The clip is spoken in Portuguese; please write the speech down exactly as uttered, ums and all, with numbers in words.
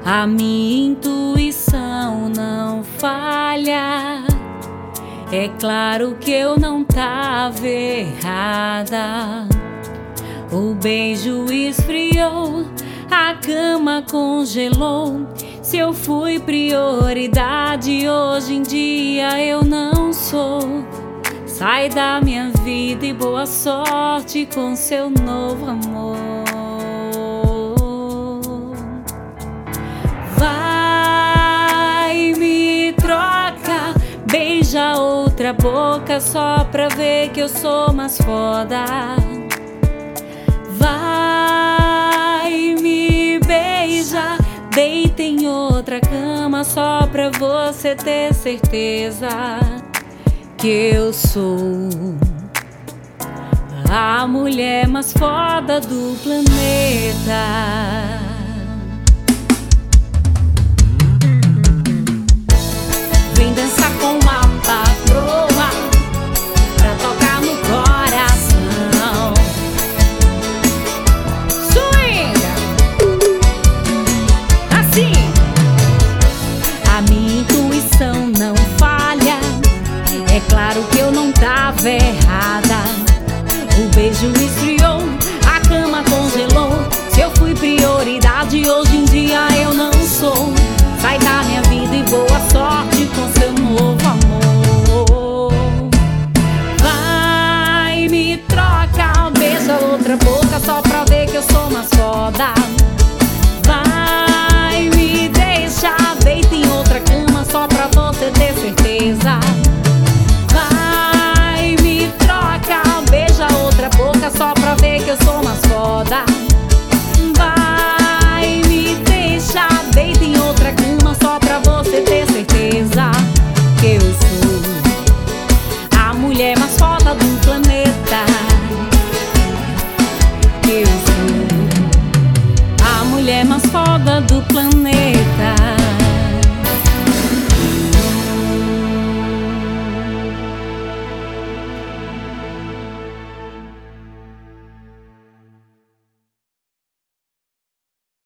A minha intuição não falha. É claro que eu não tava errada. O beijo esfriou, a cama congelou. Se eu fui prioridade, hoje em dia eu não sou. Sai da minha vida e boa sorte com seu novo amor. Vai, me troca, beija outra boca só pra ver que eu sou mais foda. Vai, me beija, deita em outra cama só pra você ter certeza que eu sou a mulher mais foda do planeta. Vem dançar com a patroa pra tocar no coração. Swinga! Assim! A minha intuição não falha. É claro que eu não tava errada. O beijo esfriou, a cama congelou. Se eu fui prioridade, hoje em dia eu não sou.